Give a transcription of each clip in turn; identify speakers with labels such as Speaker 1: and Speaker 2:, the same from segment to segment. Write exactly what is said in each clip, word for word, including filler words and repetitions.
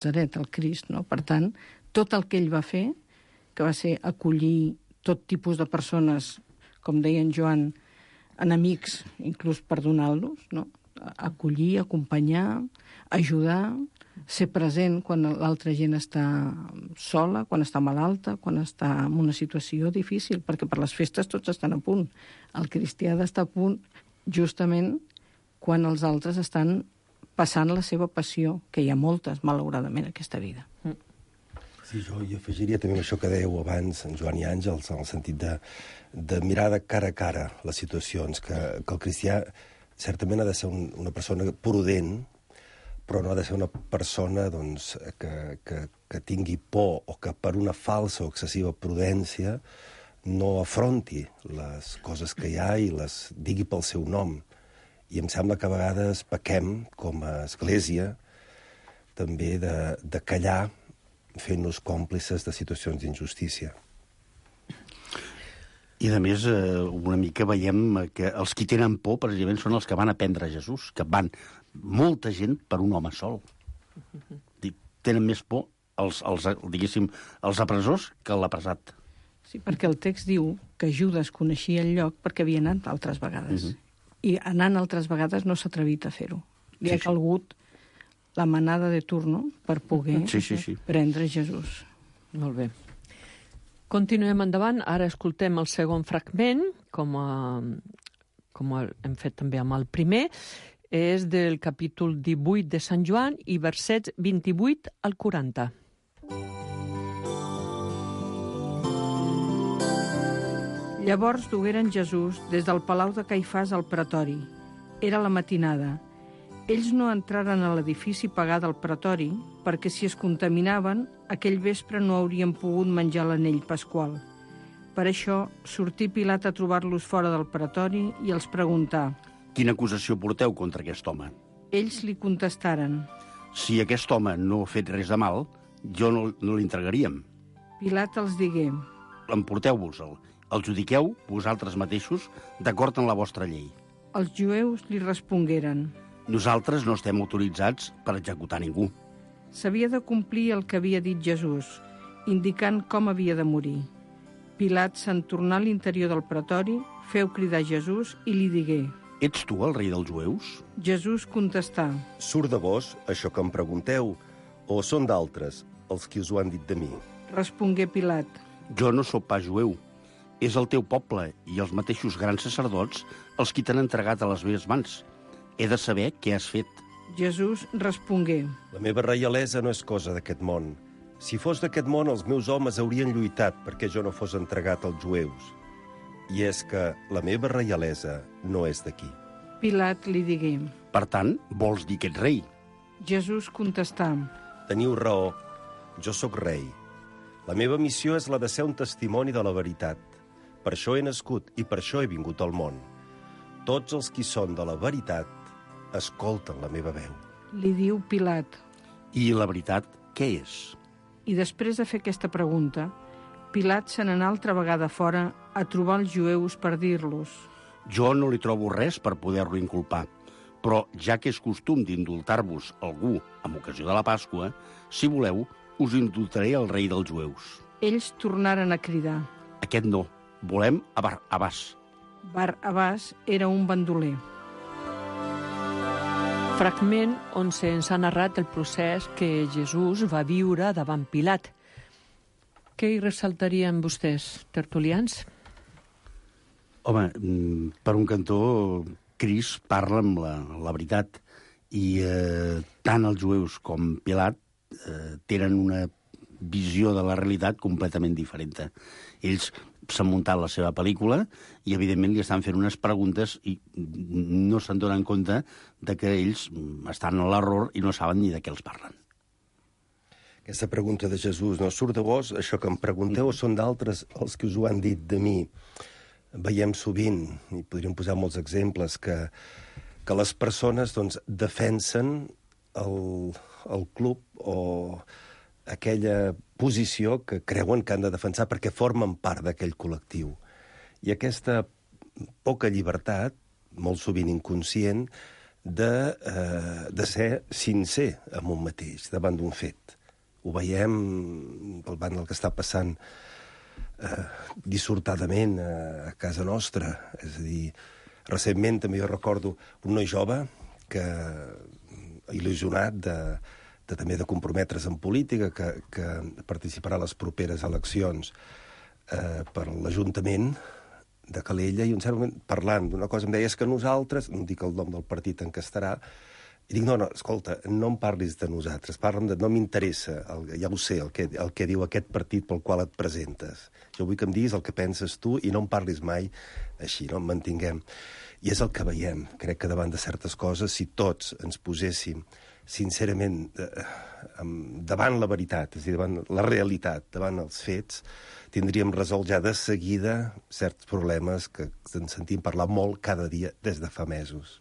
Speaker 1: Nazaret, el Crist, no? Per tant, tot el que ell va fer, que va ser acollir tot tipus de persones, com deia en Joan, enemics, inclús perdonar-los, no? Acollir, acompanyar, ajudar, ser present quan l'altra gent està sola, quan està malalta, quan està en una situació difícil, perquè per les festes tots estan a punt. El cristià ha d'estar a punt justament quan els altres estan passant la seva passió, que hi ha moltes, malauradament, en aquesta vida.
Speaker 2: Sí, jo hi afegiria també això que dèieu abans, en Joan i Àngels, en el sentit de, de mirar de cara a cara les situacions, que, que el cristià certament ha de ser un, una persona prudent, però no ha de ser una persona doncs, que, que, que tingui por o que per una falsa o excessiva prudència no afronti les coses que hi ha i les digui pel seu nom. I em sembla que a vegades pequem, com a església, també de, de callar fent-nos còmplices de situacions d'injustícia.
Speaker 3: I, a més, una mica veiem que els qui tenen por, precisament, són els que van a prendre Jesús, que van molta gent per un home sol. Tenen més por els, els, diguéssim, els apressors que l'apressat.
Speaker 1: Sí, perquè el text diu que Judes coneixia el lloc perquè havia anat altres vegades. Uh-huh. I anant altres vegades no s'ha atrevit a fer-ho. Li sí, ha calgut sí. la manada de turno per poder
Speaker 3: sí, sí, sí.
Speaker 1: prendre Jesús.
Speaker 4: Molt bé. Continuem endavant. Ara escoltem el segon fragment, com, a, com hem fet també amb el primer. És del capítol divuit de Sant Joan i versets vint-i-vuit al quaranta.
Speaker 1: Llavors dugueren Jesús des del palau de Caifàs al pretori. Era la matinada. Ells no entraren a l'edifici pagar del pretori perquè si es contaminaven, aquell vespre no haurien pogut menjar l'anell pasqual. Per això sortí Pilat a trobar-los fora del pretori i els preguntà:
Speaker 3: quina acusació porteu contra aquest home?
Speaker 1: Ells li contestaren:
Speaker 3: si aquest home no ha fet res de mal, jo no, no l'entregaríem.
Speaker 1: Pilat els digué:
Speaker 3: emporteu-vos-el. El judiqueu vosaltres mateixos d'acord amb la vostra llei.
Speaker 1: Els jueus li respongueren:
Speaker 3: nosaltres no estem autoritzats per executar ningú.
Speaker 1: S'havia de complir el que havia dit Jesús, indicant com havia de morir. Pilat se'n tornà a l'interior del pretori, feu cridar Jesús i li digué:
Speaker 3: ets tu el rei dels jueus?
Speaker 1: Jesús contestà:
Speaker 2: surt de vos això que em pregunteu, o són d'altres els qui us ho han dit de mi?
Speaker 1: Respongué Pilat:
Speaker 3: jo no sóc pas jueu. És el teu poble i els mateixos grans sacerdots els qui t'han entregat a les meves mans. He de saber què has fet.
Speaker 1: Jesús respongué:
Speaker 2: la meva reialesa no és cosa d'aquest món. Si fos d'aquest món, els meus homes haurien lluitat perquè jo no fos entregat als jueus. I és que la meva reialesa no és d'aquí.
Speaker 1: Pilat li digué:
Speaker 3: per tant, vols dir que ets rei?
Speaker 1: Jesús contestà:
Speaker 2: teniu raó, jo sóc rei. La meva missió és la de ser un testimoni de la veritat. Per això he nascut i per això he vingut al món. Tots els qui són de la veritat escolten la meva veu.
Speaker 1: Li diu Pilat:
Speaker 3: i la veritat què és?
Speaker 1: I després de fer aquesta pregunta, Pilat se n'anà altra vegada fora a trobar els jueus per dir-los:
Speaker 3: jo no li trobo res per poder-lo inculpar, però ja que és costum d'indultar-vos algú amb ocasió de la Pasqua, si voleu, us indultaré el rei dels jueus.
Speaker 1: Ells tornaren a cridar:
Speaker 3: aquest no, volem a Bar-Abàs.
Speaker 1: Bar-Abàs era un bandoler.
Speaker 4: Fragment on se'ns ha narrat el procés que Jesús va viure davant Pilat. Què hi ressaltarien vostès, tertulians?
Speaker 3: Home, per un cantó, Crist parla amb la, la veritat i eh, tant els jueus com Pilat eh, tenen una visió de la realitat completament diferent. Ells s'han muntat la seva pel·lícula i, evidentment, li estan fent unes preguntes i no se'n donen compte de que ells estan a l'error i no saben ni de què els parlen.
Speaker 2: Aquesta pregunta de Jesús, no surt de vos això que em pregunteu o són d'altres els que us ho han dit de mi? Veiem sovint, i podríem posar molts exemples, que, que les persones doncs, defensen el, el club o aquella posició que creuen que han de defensar perquè formen part d'aquell col·lectiu. I aquesta poca llibertat, molt sovint inconscient, de, eh, de ser sincer amb un mateix, davant d'un fet. Ho veiem davant del que està passant eh, dissortadament a casa nostra. És a dir, recentment també jo recordo un noi jove que, il·lusionat de, de, també de comprometre's en política, que, que participarà a les properes eleccions eh, per l'Ajuntament de Calella, i un cert moment, parlant d'una cosa, em deia, és que nosaltres, no dic el nom del partit en què estarà, i dic, no, no, escolta, no em parlis de nosaltres, parla'm de... No m'interessa, el, ja ho sé, el que, el que diu aquest partit pel qual et presentes. Jo vull que em diguis el que penses tu i no em parlis mai així, no? En mantinguem. I és el que veiem. Crec que davant de certes coses, si tots ens poséssim sincerament eh, davant la veritat, és a dir, davant la realitat, davant els fets, tindríem resolt ja de seguida certs problemes que ens sentim parlar molt cada dia des de fa mesos.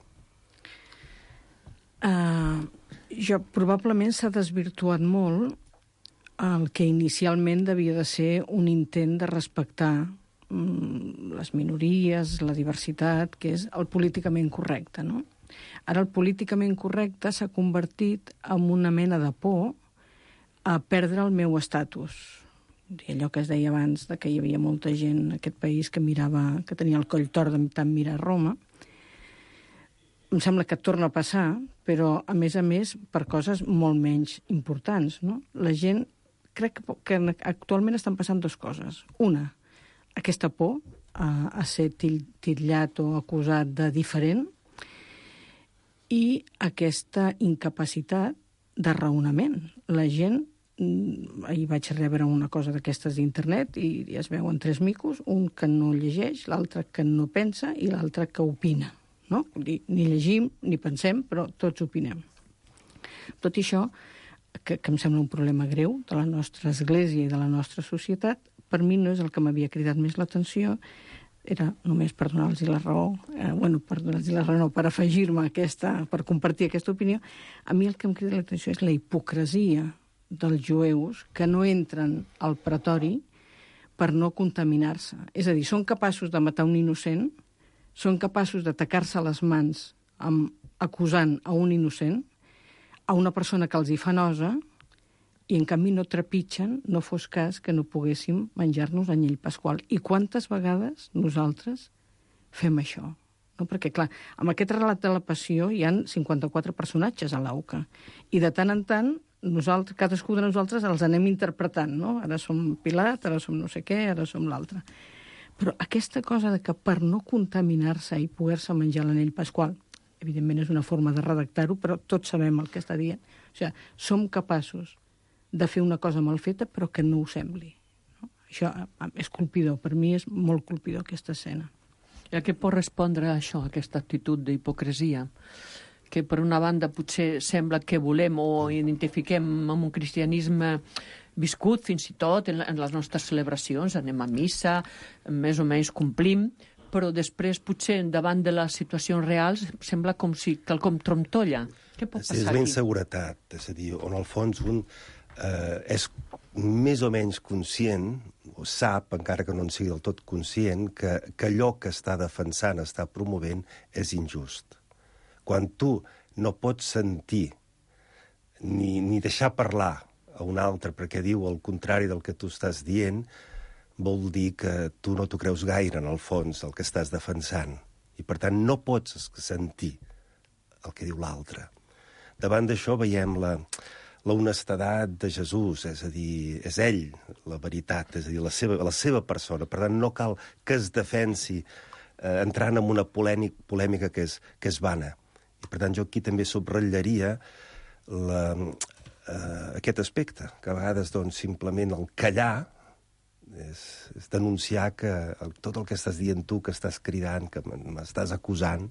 Speaker 1: Uh, jo, probablement s'ha desvirtuat molt el que inicialment devia de ser un intent de respectar mm, les minories, la diversitat, que és el políticament correcte, no? Ara el políticament correcte s'ha convertit en una mena de por a perdre el meu estatus. Allò que es deia abans, de que hi havia molta gent en aquest país que mirava, que tenia el coll tort de tant mirar Roma. Em sembla que torna a passar, però, a més a més, per coses molt menys importants, no? La gent, crec que actualment estan passant dues coses. Una, aquesta por a, a ser titllat o acusat de diferent, i aquesta incapacitat de raonament. La gent, ahir vaig rebre una cosa d'aquestes d'internet i es veuen tres micos, un que no llegeix, l'altre que no pensa i l'altre que opina. No? Ni llegim, ni pensem, però tots opinem. Tot i això, que, que em sembla un problema greu de la nostra església i de la nostra societat, per mi no és el que m'havia cridat més l'atenció, era només per donar-los la raó, eh, bueno, per donar-los la raó, no, per afegir-me aquesta, per compartir aquesta opinió. A mi el que em crida l'atenció és la hipocresia dels jueus que no entren al pretori per no contaminar-se. És a dir, són capaços de matar un innocent, són capaços d'atacar-se les mans amb, acusant a un innocent, a una persona que els hi fa nosa, i en canvi no trepitgen, no fos cas que no poguéssim menjar-nos anyell pasqual. I quantes vegades nosaltres fem això? No? Perquè, clar, amb aquest relat de la passió hi han cinquanta-quatre personatges a l'auca. I de tant en tant, nosaltres, cadascú de nosaltres els anem interpretant, no? Ara som Pilat, ara som no sé què, ara som l'altre. Però aquesta cosa de que per no contaminar-se i poder-se menjar l'anell pasqual, evidentment és una forma de redactar-ho, però tots sabem el que està dient. O sigui, som capaços de fer una cosa mal feta, però que no ho sembli. No? Això és colpidor. Per mi és molt colpidor, aquesta escena.
Speaker 4: I a què pot respondre a això, a aquesta actitud d'hipocresia? Que per una banda potser sembla que volem o identifiquem amb un cristianisme viscut fins i tot en les nostres celebracions, anem a missa, més o menys complim, però després potser davant de les situacions reals sembla com si quelcom trontolla. Què pot passar aquí?
Speaker 2: És la inseguretat, és a dir, on al fons un eh, és més o menys conscient, o sap, encara que no en sigui del tot conscient, que, que allò que està defensant, està promovent, és injust. Quan tu no pots sentir ni, ni deixar parlar a un altre perquè diu el contrari del que tu estàs dient, vol dir que tu no t'ho creus gaire, en el fons, el que estàs defensant. I, per tant, no pots sentir el que diu l'altre. Davant d'això veiem la, la honestedat de Jesús, és a dir, és ell la veritat, és a dir, la seva, la seva persona. Per tant, no cal que es defensi eh, entrant en una polèmic, polèmica que és, que és vana. I, per tant, jo aquí també subratllaria la, eh, aquest aspecte, que a vegades, doncs, simplement el callar és, és denunciar que el, tot el que estàs dient tu, que estàs cridant, que m'estàs acusant,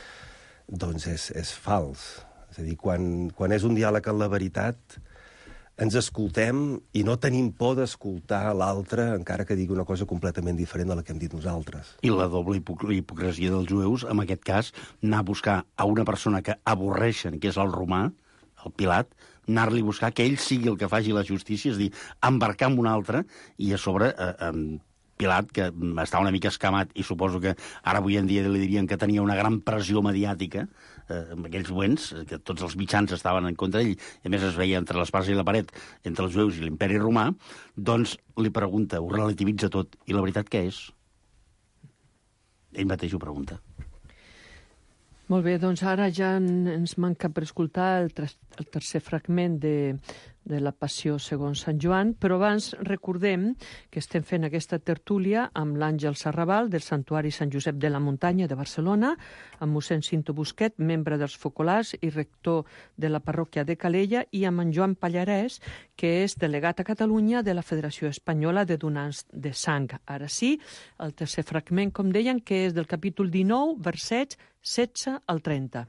Speaker 2: doncs és, és fals. És a dir, quan, quan és un diàleg amb la veritat, ens escoltem i no tenim por d'escoltar l'altre, encara que digui una cosa completament diferent de la que hem dit nosaltres.
Speaker 3: I la doble hipoc hipocresia dels jueus, en aquest cas, anar a buscar a una persona que avorreixen, que és el romà, el Pilat, anar-li a buscar que ell sigui el que faci la justícia, és a dir, embarcar amb un altre, i a sobre eh, eh, Pilat, que està una mica escamat, i suposo que ara avui en dia li dirien que tenia una gran pressió mediàtica, eh, en aquells moments, que tots els mitjans estaven en contra d'ell, i a més es veia entre l'espasa i la paret, entre els jueus i l'imperi romà, doncs li pregunta, ho relativitza tot, i la veritat què és? Ell mateix ho pregunta.
Speaker 4: Molt bé, doncs ara ja ens manca per escoltar el, el tercer fragment de, de la Passió segons Sant Joan, però abans recordem que estem fent aquesta tertúlia amb l'Àngel Sarrabal del Santuari Sant Josep de la Muntanya de Barcelona, amb mossèn Cinto Busquet, membre dels Focolars i rector de la parròquia de Calella, i amb en Joan Pallarès, que és delegat a Catalunya de la Federació Espanyola de Donants de Sang. Ara sí, el tercer fragment, com deien, que és del capítol dinou, versets setze al trenta.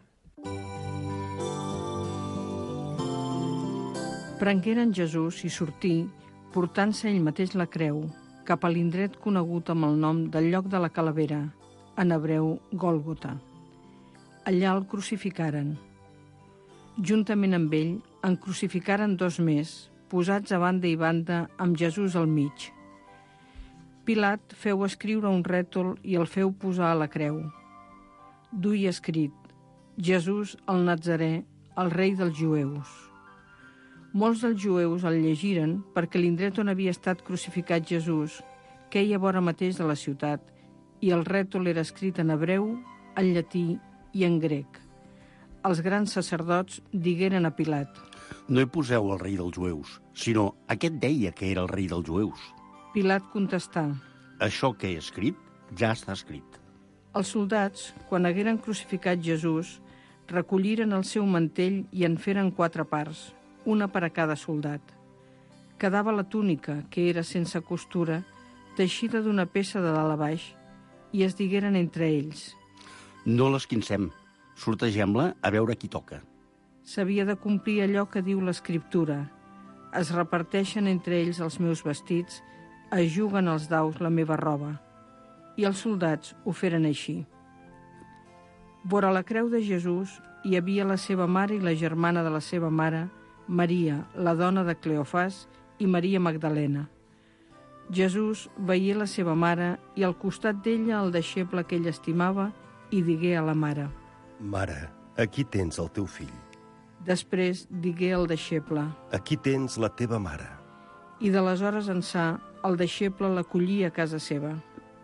Speaker 1: Prengueren Jesús i sortí, portant-se ell mateix la creu, cap a l'indret conegut amb el nom del lloc de la calavera, en hebreu Gòlgota. Allà el crucificaren. Juntament amb ell en crucificaren dos més, posats a banda i banda amb Jesús al mig. Pilat feu escriure un rètol i el feu posar a la creu. Duia escrit, Jesús el Nazarè, el rei dels jueus. Molts dels jueus el llegiren perquè l'indret on havia estat crucificat Jesús queia vora mateix de la ciutat i el rètol era escrit en hebreu, en llatí i en grec. Els grans sacerdots digueren a Pilat:
Speaker 3: No hi poseu el rei dels jueus, sinó aquest deia que era el rei dels jueus.
Speaker 1: Pilat contestà:
Speaker 3: Això que he escrit ja està escrit.
Speaker 1: Els soldats, quan hagueren crucificat Jesús, recolliren el seu mantell i en feren quatre parts, una per a cada soldat. Quedava la túnica, que era sense costura, teixida d'una peça de dalt a baix, i es digueren entre ells:
Speaker 3: No l'esquincem, sortegem-la a veure qui toca.
Speaker 1: S'havia de complir allò que diu l'Escriptura: es reparteixen entre ells els meus vestits, es juguen els daus la meva roba. I els soldats ho feren així. Vora la creu de Jesús hi havia la seva mare i la germana de la seva mare, Maria, la dona de Cleofàs, i Maria Magdalena. Jesús veié la seva mare i al costat d'ella el deixeble que ell estimava i digué a la mare:
Speaker 2: Mare, aquí tens el teu fill.
Speaker 1: Després digué al deixeble:
Speaker 2: Aquí tens la teva mare.
Speaker 1: I d'aleshores ençà el deixeble l'acollí a casa seva.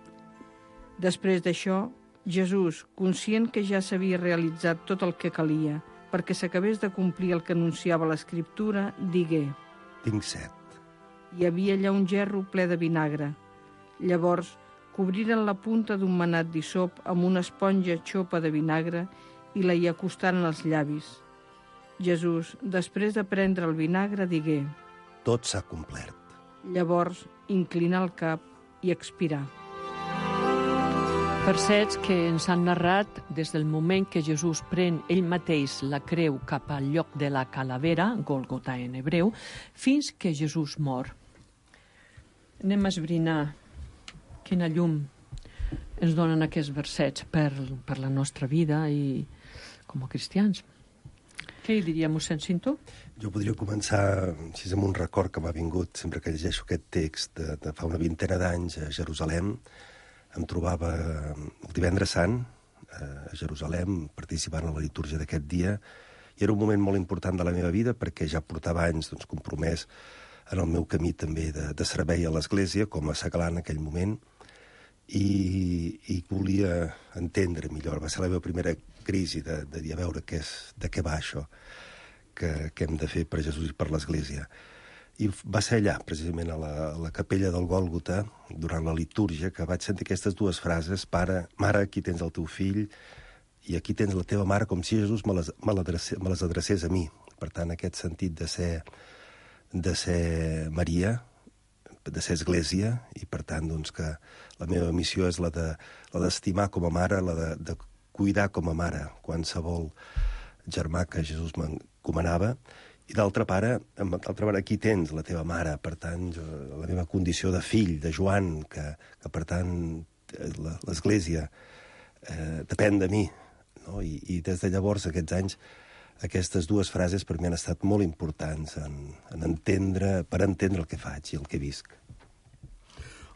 Speaker 1: Després d'això, Jesús, conscient que ja s'havia realitzat tot el que calia perquè s'acabés de complir el que anunciava l'Escriptura, digué:
Speaker 2: Tinc set.
Speaker 1: Hi havia allà un gerro ple de vinagre. Llavors, cobriren la punta d'un manat d'hisop amb una esponja xopa de vinagre i la hi acostaren als llavis. Jesús, després de prendre el vinagre, digué:
Speaker 2: Tot s'ha complert.
Speaker 1: Llavors, inclinà el cap i expirà.
Speaker 4: Versets que ens han narrat des del moment que Jesús pren ell mateix la creu cap al lloc de la calavera, Gòlgota en hebreu, fins que Jesús mor. Anem a esbrinar quina llum ens donen aquests versets per, per la nostra vida i com a cristians. Què hi diria, mossèn Cinto?
Speaker 2: Jo podria començar si amb un record que m'ha vingut sempre que llegeixo aquest text de, de fa una vintena d'anys a Jerusalem. Em trobava el divendres sant a Jerusalem participant en la litúrgia d'aquest dia i era un moment molt important de la meva vida perquè ja portava anys doncs, compromès en el meu camí també de, de servei a l'Església com a segalant en aquell moment i, i volia entendre millor. Va ser la meva primera crisi de, de dir a veure què és, de què va això que, que hem de fer per Jesús i per l'Església. I va ser allà, precisament, a la, a la capella del Gòlgota, durant la litúrgia, que vaig sentir aquestes dues frases: Pare, mare, aquí tens el teu fill, i aquí tens la teva mare, com si Jesús me les, me l'adrecés, me les adrecés a mi. Per tant, aquest sentit de ser, de ser Maria, de ser Església, i per tant, doncs, que la meva missió és la de la d'estimar com a mare, la de, de cuidar com a mare qualsevol germà que Jesús m'encomanava. I d'altra part, d'altra part, aquí tens la teva mare, per tant, jo, la meva condició de fill, de Joan, que, que per tant, l'Església eh, depèn de mi. No? I, I des de llavors, aquests anys, aquestes dues frases per mi han estat molt importants en, en entendre, per entendre el que faig i el que visc.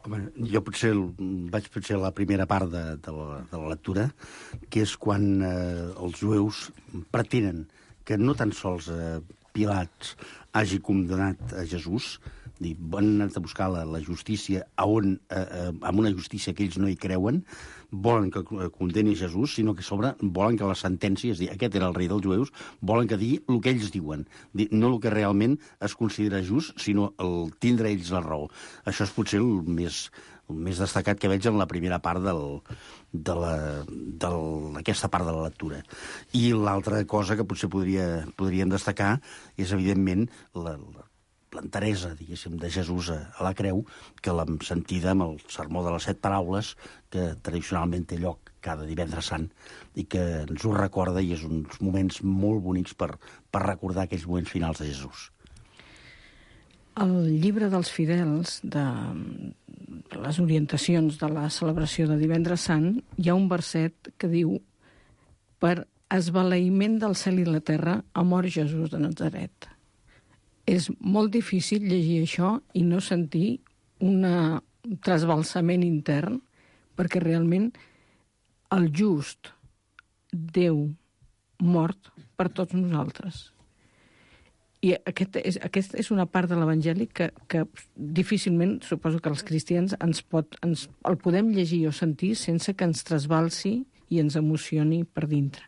Speaker 3: Home, jo potser vaig potser a la primera part de, de, la, de la lectura, que és quan eh, els jueus pretenen que no tan sols eh, Pilat hagi condemnat a Jesús, dir, van anar a buscar la, la justícia a on, eh, eh, amb una justícia que ells no hi creuen, volen que condemni Jesús, sinó que a sobre volen que la sentència, és dir, aquest era el rei dels jueus, volen que digui el que ells diuen, dir, no el que realment es considera just, sinó el tindre ells la raó. Això és potser el més, el més destacat que veig en la primera part del, de la, del, aquesta part de la lectura. I l'altra cosa que potser podria, podríem destacar és, evidentment, la, la l'enteresa, diguéssim, de Jesús a, a la creu, que l'hem sentida amb el sermó de les set paraules, que tradicionalment té lloc cada divendres sant, i que ens ho recorda, i és uns moments molt bonics per, per recordar aquells moments finals de Jesús.
Speaker 1: Al llibre dels fidels, de les orientacions de la celebració de divendres sant, hi ha un verset que diu: per esbalaïment del cel i la terra ha mort Jesús de Nazaret. És molt difícil llegir això i no sentir una, un trasbalsament intern, perquè realment el just, Déu, mort per tots nosaltres. I aquest és, aquest és una part de l'Evangeli que, que difícilment, suposo que els cristians, ens pot, ens, el podem llegir o sentir sense que ens trasbalsi i ens emocioni per dintre.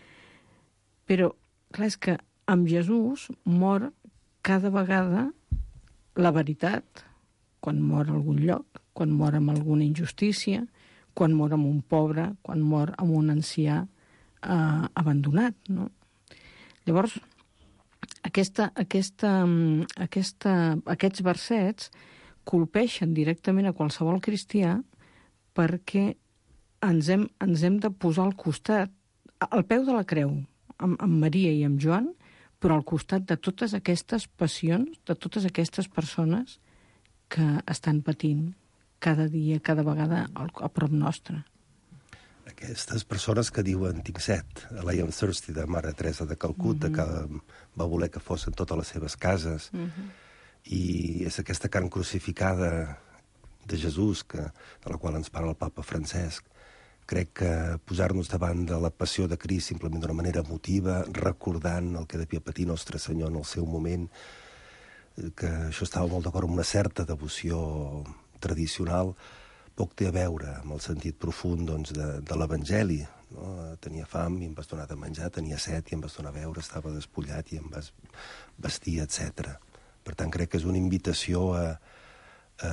Speaker 1: Però, clar, és que amb Jesús mor cada vegada la veritat, quan mor a algun lloc, quan mor amb alguna injustícia, quan mor amb un pobre, quan mor amb un ancià eh, abandonat, no? Llavors, aquesta, aquesta, aquesta, aquests versets colpeixen directament a qualsevol cristià perquè ens hem, ens hem de posar al costat, al peu de la creu, amb, amb Maria i amb Joan, però al costat de totes aquestes passions, de totes aquestes persones que estan patint cada dia, cada vegada a prop nostre.
Speaker 2: Aquestes persones que diuen tinc set, la I am thirsty de Mare Teresa de Calcuta, mm-hmm. que va voler que fossin totes les seves cases, mm-hmm. i és aquesta carn crucificada de Jesús, que, de la qual ens parla el papa Francesc. Crec que posar-nos davant de la passió de Crist simplement d'una manera emotiva, recordant el que devia patir Nostre Senyor en el seu moment, que això estava molt d'acord amb una certa devoció tradicional, poc té a veure amb el sentit profund doncs, de, de l'Evangeli. No? Tenia fam i em vas donar de menjar, tenia set i em vas donar a beure, estava despullat i em vas vestir, etcètera. Per tant, crec que és una invitació a, a,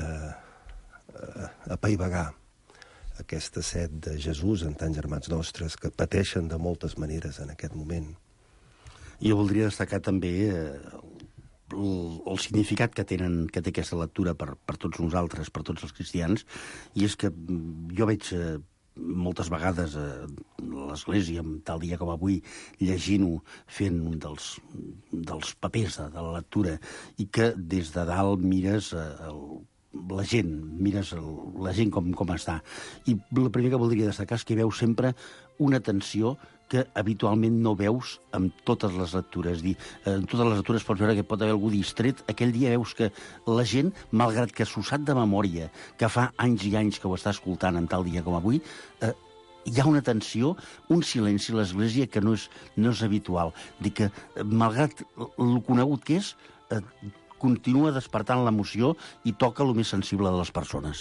Speaker 2: a, a paivagar aquesta set de Jesús en tants germans nostres que pateixen de moltes maneres en aquest moment.
Speaker 3: Jo voldria destacar també eh, el, el significat que, tenen, que té aquesta lectura per, per tots nosaltres, per tots els cristians, i és que jo veig eh, moltes vegades eh, l'Església, tal dia com avui, llegint-ho, fent un dels, dels papers de, de la lectura, i que des de dalt mires eh, el la gent, mires el, la gent com, com està. I el primer que voldria destacar és que veus sempre una tensió que habitualment no veus en totes les lectures. Dir, en totes les lectures pots veure que pot haver algú distret. Aquell dia veus que la gent, malgrat que s'ho sap de memòria, que fa anys i anys que ho està escoltant en tal dia com avui, eh, hi ha una tensió, un silenci a l'Església que no és, no és habitual. Dir que, malgrat el conegut que és, eh, continua despertant l'emoció i toca el més sensible de les persones.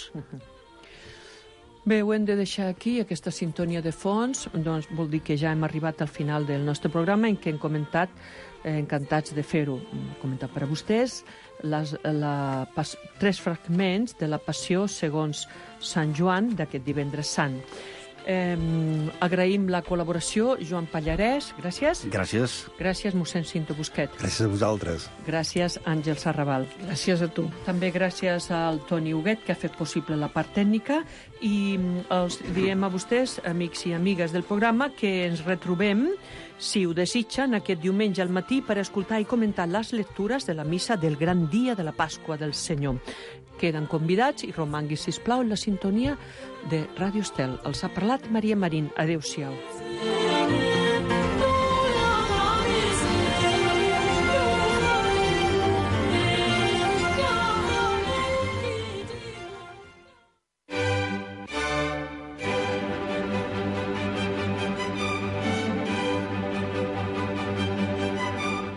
Speaker 4: Bé, ho hem de deixar aquí, aquesta sintonia de fons, doncs vol dir que ja hem arribat al final del nostre programa en què hem comentat, eh, encantats de fer-ho, comentat per a vostès, les, la, pas, tres fragments de la Passió segons Sant Joan d'aquest divendres sant. Eh, agraïm la col·laboració, Joan Pallarès, gràcies.
Speaker 3: Gràcies.
Speaker 4: Gràcies, mossèn Cinto Busquet.
Speaker 2: Gràcies a vosaltres.
Speaker 4: Gràcies, Àngel Sarrabal.
Speaker 1: Gràcies a tu.
Speaker 4: També gràcies al Toni Huguet, que ha fet possible la part tècnica, i els diem a vostès, amics i amigues del programa, que ens retrobem, si ho desitgen, aquest diumenge al matí per escoltar i comentar les lectures de la missa del gran dia de la Pasqua del Senyor. Queden convidats i romangui, sisplau, la sintonia de Ràdio Estel. Els ha parlat Maria Marín. Adéu-siau.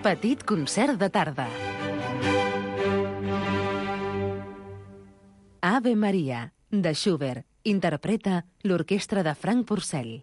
Speaker 5: Petit concert de tarda. Ave Maria, de Schubert. Interpreta l'orquestra de Frank Purcell.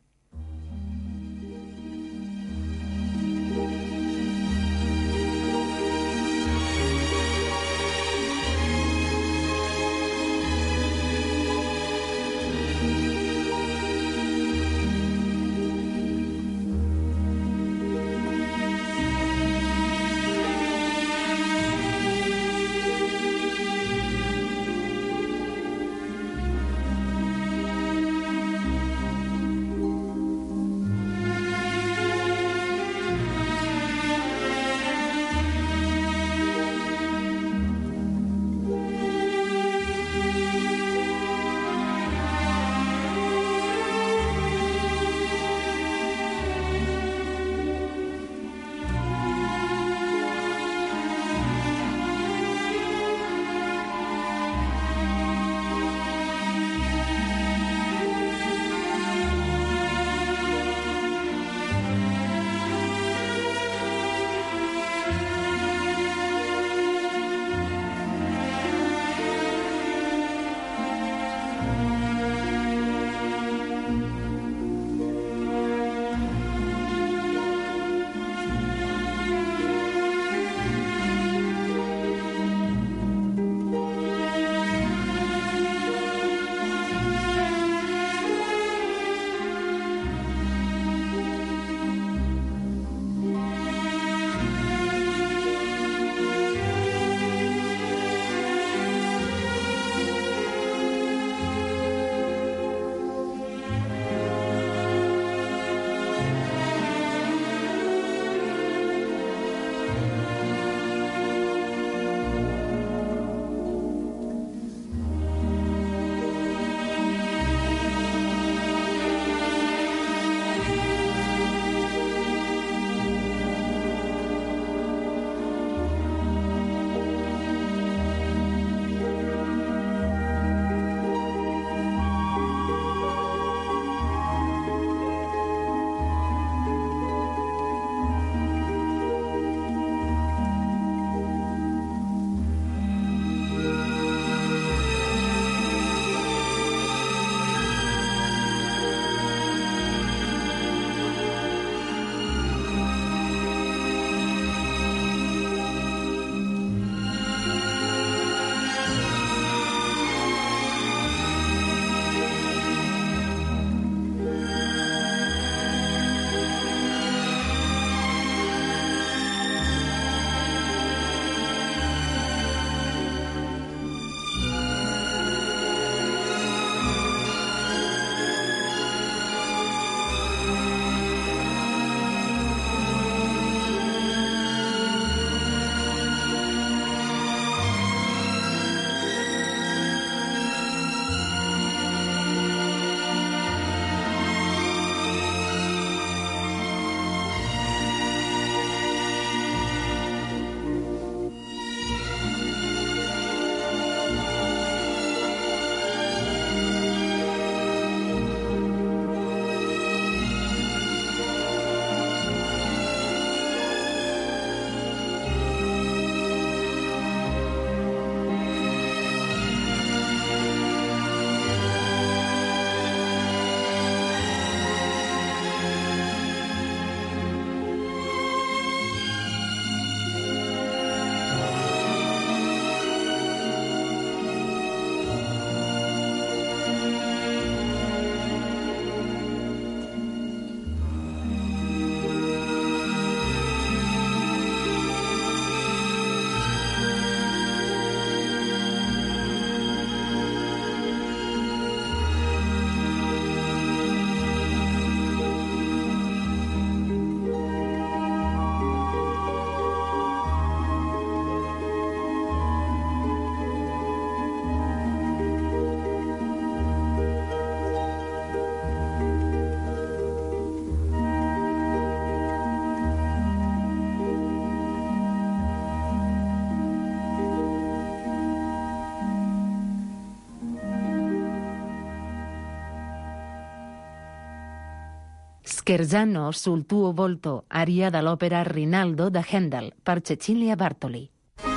Speaker 5: Scherzano sul tuo volto, aria de l'òpera Rinaldo de Handel, per Cecilia Bartoli.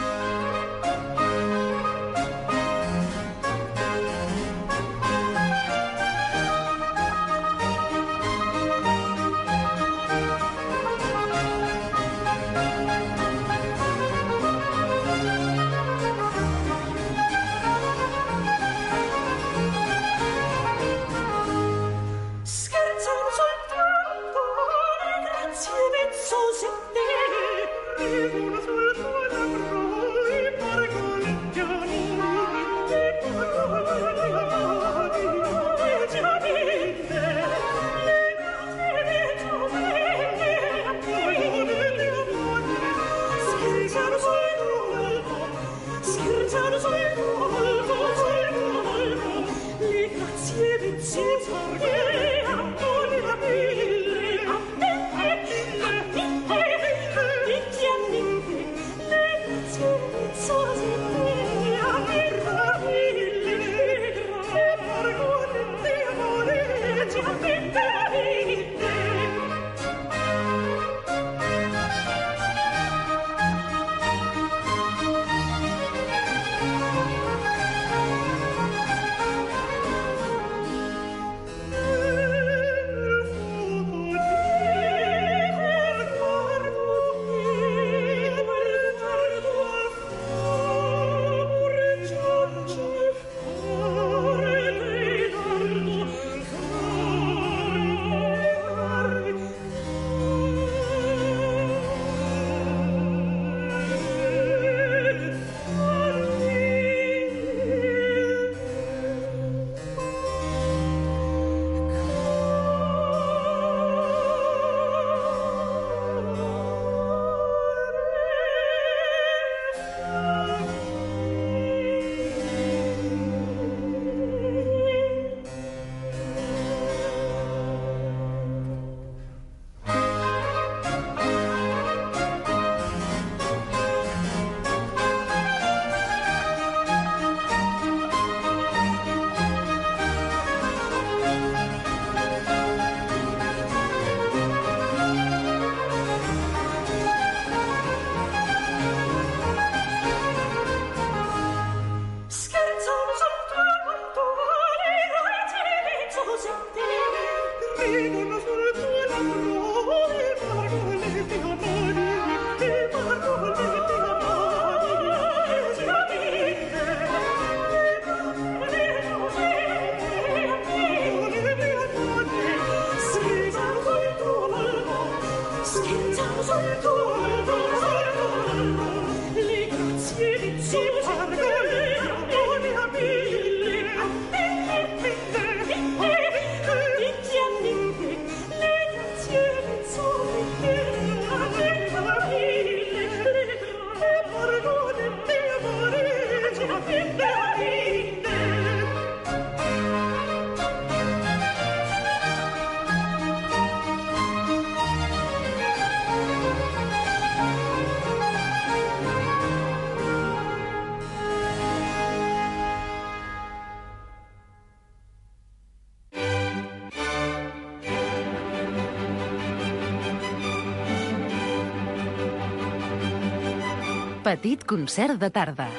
Speaker 5: Petit concert de tarda.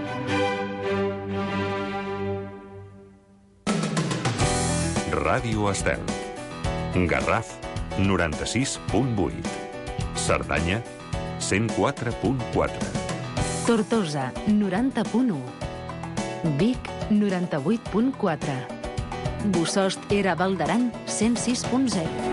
Speaker 6: Ràdio Estel. Garraf, noranta-sis punt vuit. Cerdanya, cent quatre punt quatre.
Speaker 5: Tortosa, noranta punt u. Vic, noranta-vuit punt quatre. Bossòst Era Baldaran, cent sis punt zero.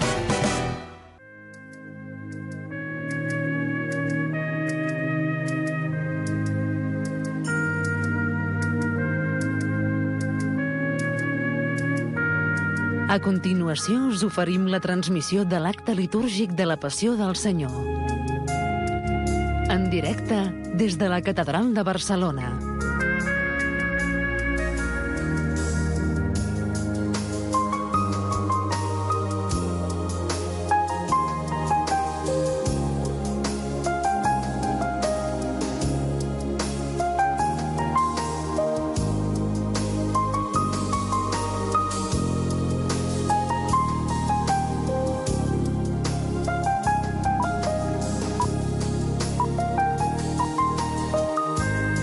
Speaker 5: A continuació us oferim la transmissió de l'acte litúrgic de la Passió del Senyor. En directe des de la Catedral de Barcelona.